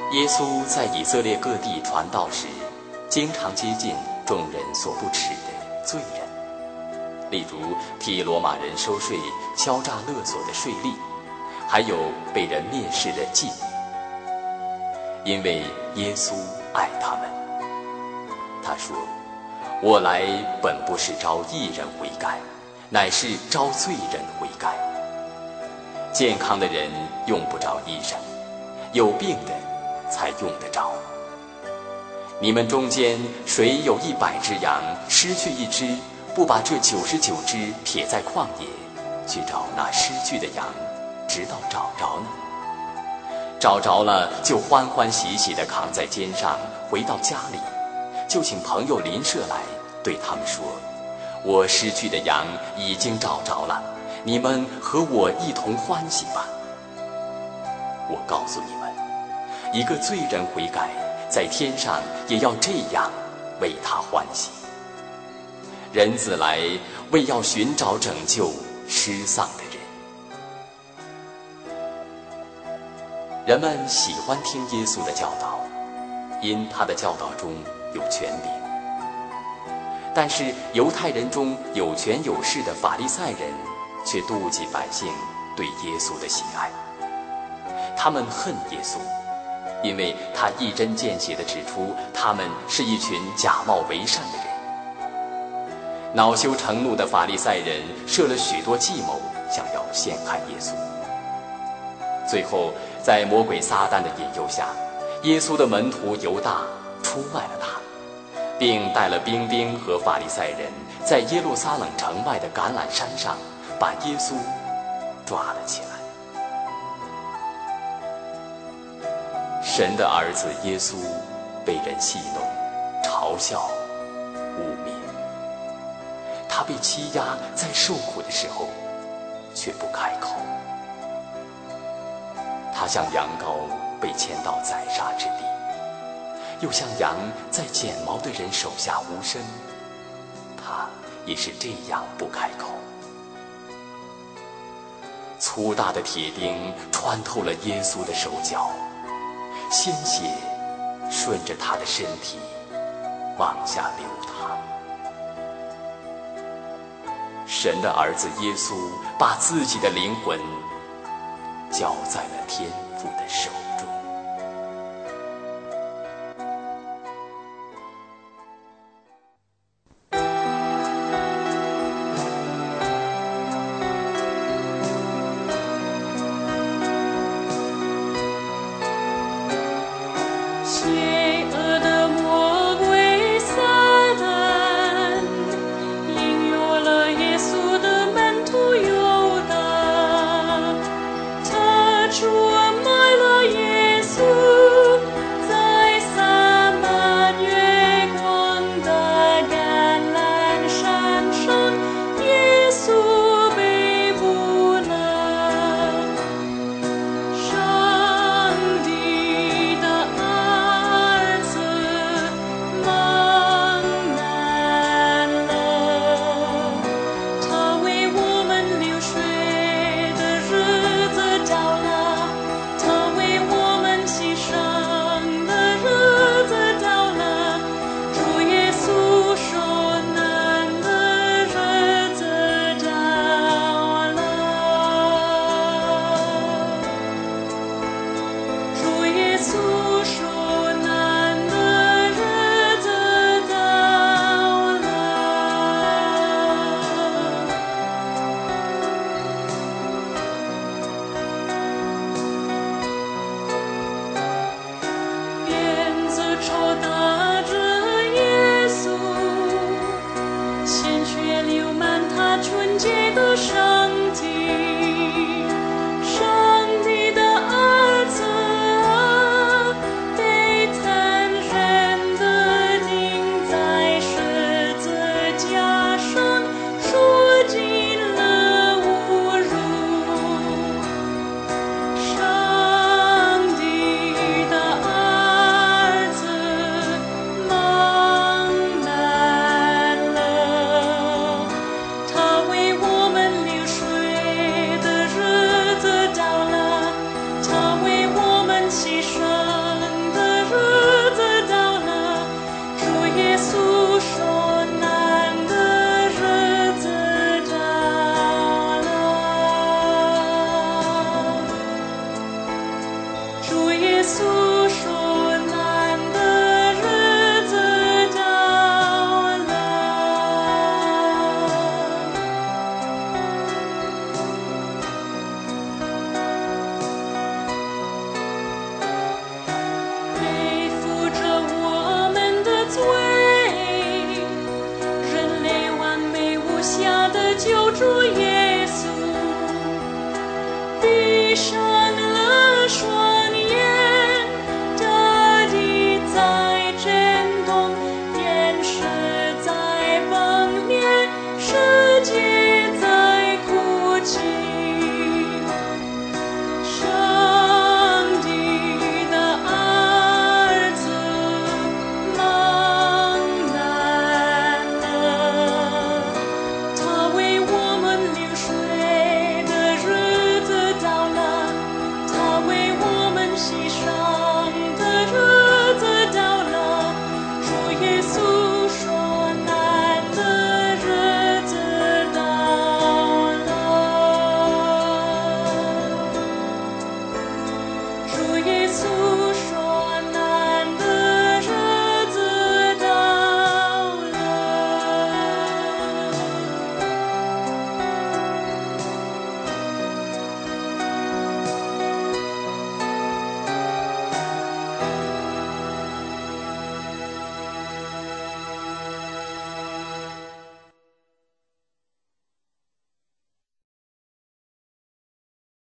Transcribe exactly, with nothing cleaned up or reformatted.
耶稣在以色列各地传道时，经常接近众人所不耻的罪人，例如替罗马人收税、敲诈勒索的税吏，还有被人蔑视的妓女。因为耶稣爱他们，他说：“我来本不是招义人悔改，乃是招罪人悔改。健康的人用不着医生，有病的才用得着。你们中间谁有一百只羊，失去一只，不把这九十九只撇在旷野，去找那失去的羊，直到找着呢？找着了，就欢欢喜喜地扛在肩上，回到家里，就请朋友邻舍来，对他们说：我失去的羊已经找着了，你们和我一同欢喜吧。我告诉你们，一个罪人悔改，在天上也要这样为他欢喜。人子来，为要寻找拯救失丧的人。人们喜欢听耶稣的教导，因他的教导中有权柄。但是犹太人中有权有势的法利赛人却妒忌百姓对耶稣的喜爱。他们恨耶稣，因为他一针见血地指出他们是一群假冒为善的人。恼羞成怒的法利赛人设了许多计谋，想要陷害耶稣。最后在魔鬼撒旦的引诱下，耶稣的门徒犹大出卖了他，并带了兵丁和法利赛人，在耶路撒冷城外的橄榄山上把耶稣抓了起来。神的儿子耶稣被人戏弄、嘲笑、污蔑，他被欺压，在受苦的时候却不开口。他像羊羔被牵到宰杀之地，又像羊在剪毛的人手下无声，他也是这样不开口。粗大的铁钉穿透了耶稣的手脚，鲜血顺着他的身体往下流淌。神的儿子耶稣把自己的灵魂交在了天父的手中。 是